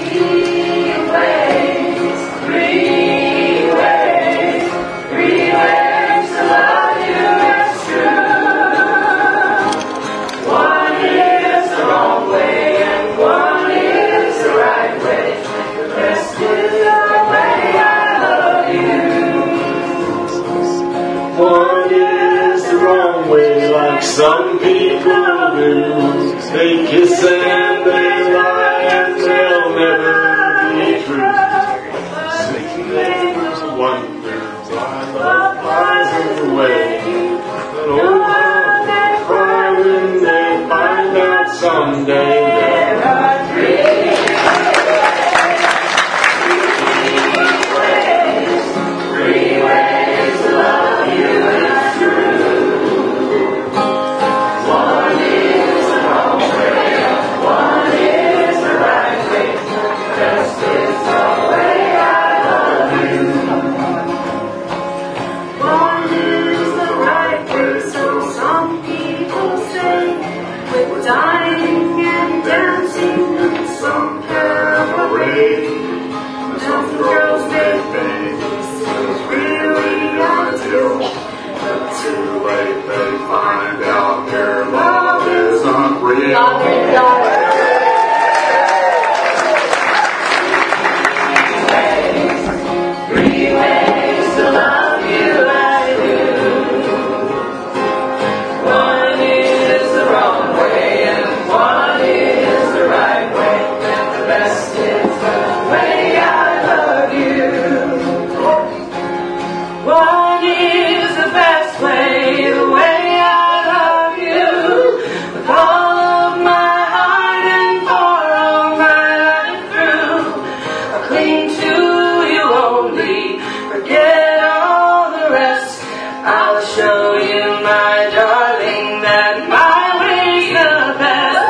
Some people do. They kiss and they lie and they'll never be true. They wonder why love flies away. But oh, how they cry when they find out someday there are three ways to love you. It's true. Dying and dancing in some cabaret. Some girls may think this is really ideal, but too late they find out their love is unreal. Three ways to love you I do. One is the wrong way and one is the right way, and the best is the way I love you. One is the best way, the way I love you, with all of my heart and for all my life through. I'll cling to you only, forget all the rest. I'll show you, my darling, that my way's the best.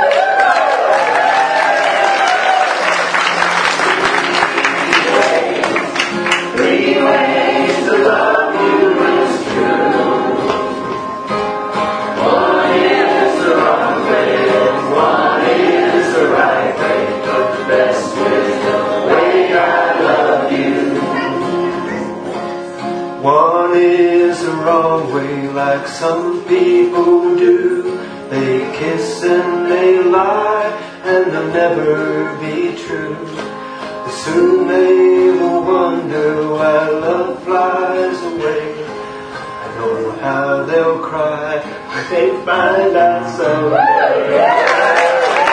Three ways to love you is true. One is the wrong way and one is the right way, but the best is the way I love you. One is the wrong way, like some people do. They kiss and they lie, and they'll never be true. Soon they will wonder why love flies away. I know how they'll cry when they find out someday.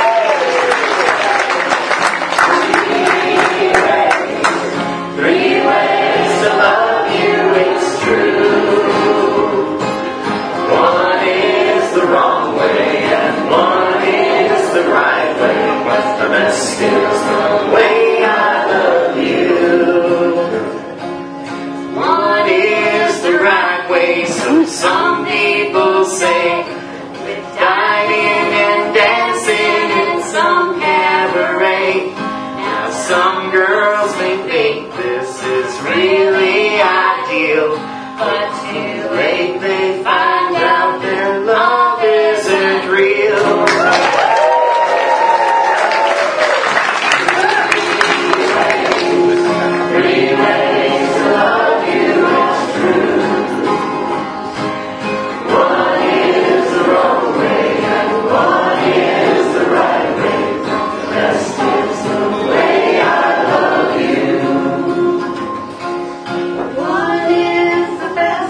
Three ways to love you, it's true. One is the wrong way and one is the right way, but the best is the way I love you. One is the right way, so some people say, with dining and dancing in some cabaret. Now some girls may think this is really ideal, but too late they find out their love isn't real. Three ways to love you is true. One is the wrong way and one is the right way. The best is the way I love you. One is the best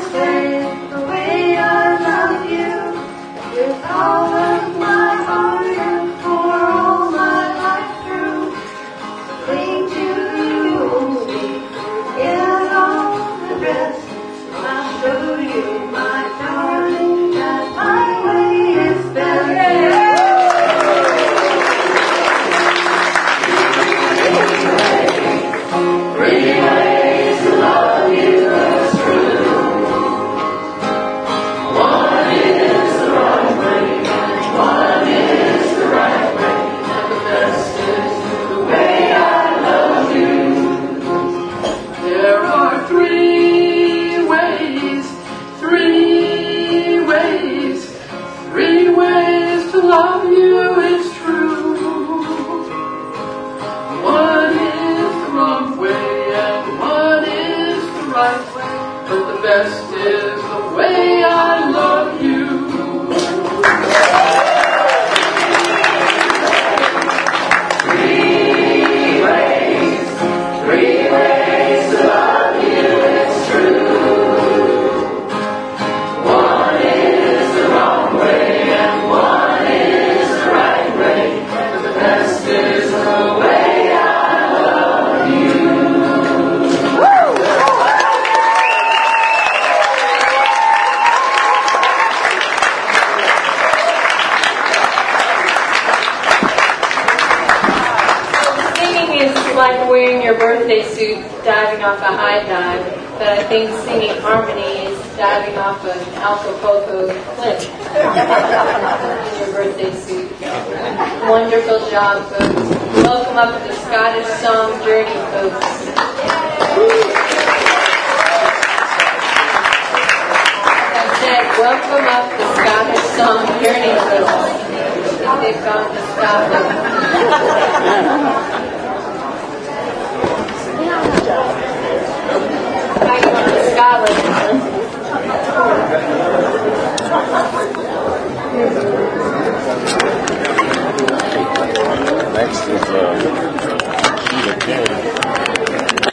wearing your birthday suit, diving off a high dive, but I think singing harmony is diving off an Acapulco cliff in your birthday suit. Wonderful job, folks. Welcome up to the Scottish Song Journey, folks. I said, welcome up the Scottish Song Journey, folks. I think they've gone to Scotland.